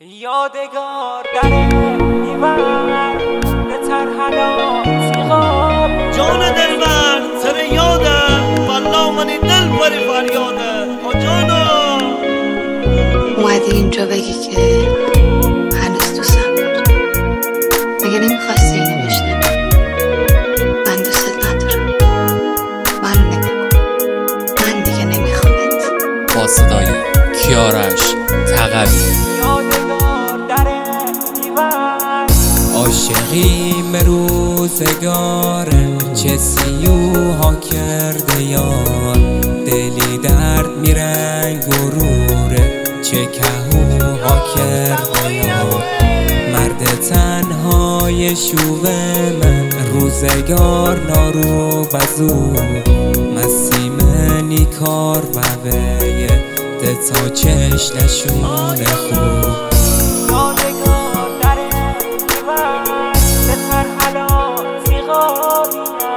یادگار در میبر به ترحلات سیغاب جان دلبر سر یادم والله منی دل بری فریاده جانا اومدی اینجا بگی که هنوز دوستم داری. مگه نمیخواستی اینو بشنوی؟ من دوستت ندارم. منو نگاه کن، من دیگه نمیخوامت. با صدای کیارش تقوی یادگار در میبر عاشقیم روزگاره چه سیوها کرده یار دلی درد میرنگ غروره چه کهوها کرده یار مرد تنهای شوه من روزگار نارو بزو مسیمنی کار بوه تا چش نشونه خوب یادگار در میبر به ترحلات سیغاب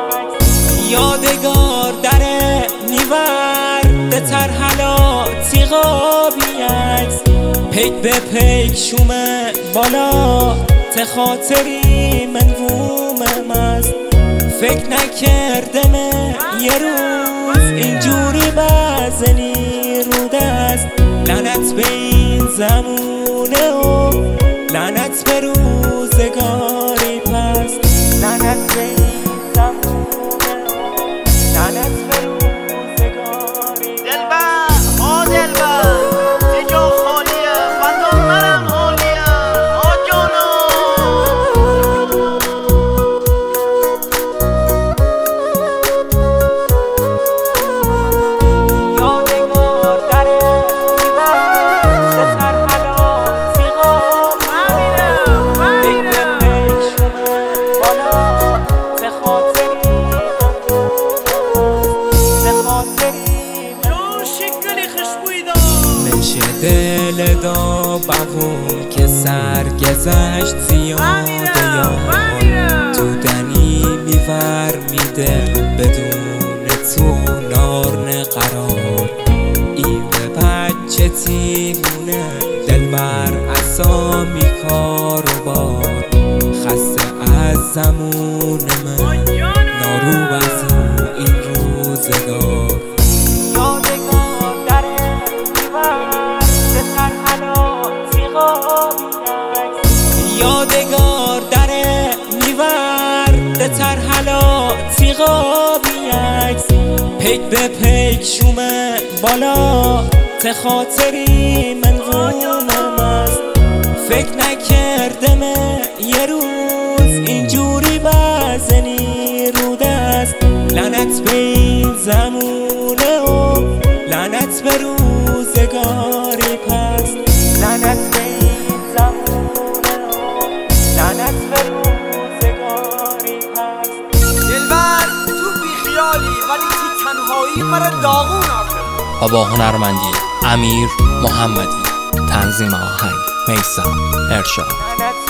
یادگار در میبر به ترحلات سیغابی عکس پیک به پیک شومه بالا ته خاطری منوومم است فکر نکردم یه روز اینجوری بزنی رو دست لعنت به این زمونه و لعنت به روزگاری پست لعنت به این زمونه لعنت به روزگاری دلبر دلبر یه جا خالیه بندان منم حالیه جانا یادگار در میبر به ترحلات سیغاب پیک به پیک شومه بالا به خاطری شکلی خشبوی دار نشه دل دا بغون که سرگذشت زیاده یار تو دنی میور میده بدون تو نار قرار این به بچه تیمونه دل بر اسامی کار و بار خسته از زمون من نارو بزو این روزگار یادگار در میبر به ترحلات سیغابی یادگار در میبر به ترحلات سیغابی عکس پیک به پیک شومه بالا ته خاطری منوومم است فکر نکردم یه روز اینجوری بزنی رو دست لعنت به این زمونه و لعنت به روزگاری پست لعنت به این زمونه و لعنت به روزگاری پست دلبر تو بیخیالی ولی تو تنهایی برای داغون آخر با هنرمندی امیر محمدی تنظیم آهنگ میثم ارشاد لعنت